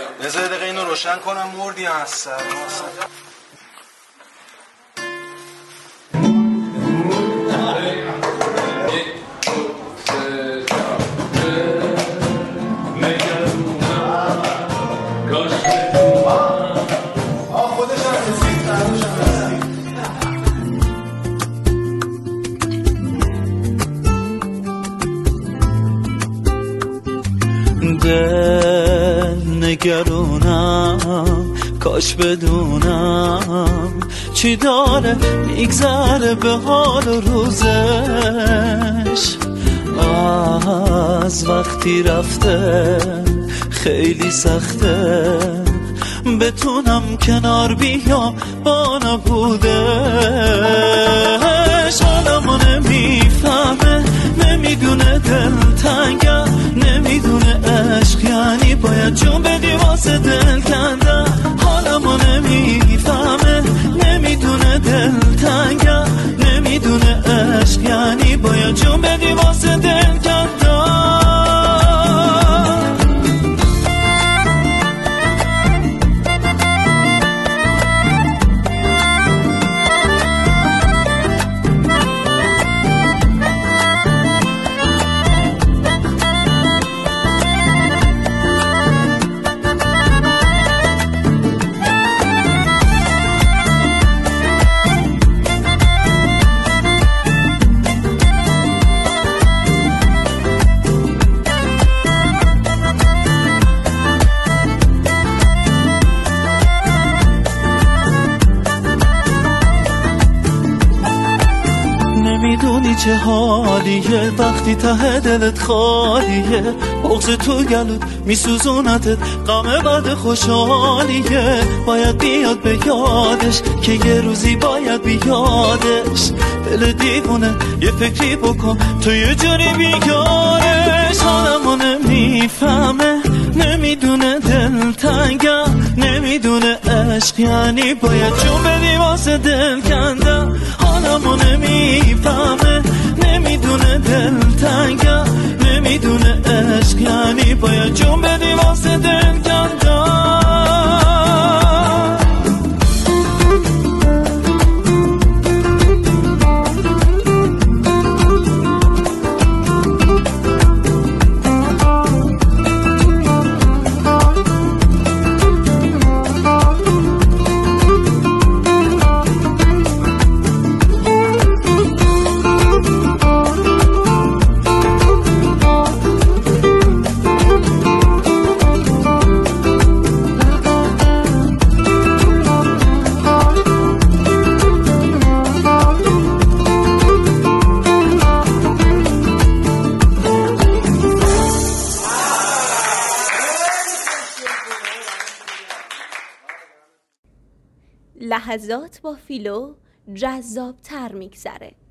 بذار دقیقه اینو روشن کنم مردی از سر نگرونم کاش بدونم چی داره میگذره به حال و روزش از وقتی رفته خیلی سخته بتونم کنار بیام با نبودش حالمو نمیفهمه نمیدونه دلتنگم نمیدونه عشق یعنی باید جون بدی واسه دل کندم حالمو نمیفهمه نمیدونه دلتنگم نمیدونه عشق یعنی باید جون بدی واسه دل کندم نمیدونی چه حالیه وقتی ته دلت خالیه بغض تو گلوت میسوزونتت غم بعد خوشحالیه باید بیاد به یادش که یه روزی باید بیادش دل دیوونه یه فکری بکن تو یه جوری بیارش حالمو نمیفهمه نمیدونه دلتنگم نمیدونه عشق یعنی باید جون بدی واسه دل کندم حالمو نمیفهمه نمیدونه دلتنگم نمیدونه عشق یعنی باید جون بدی واسه دل کندم لحظات با فیلو جذاب تر میگذره.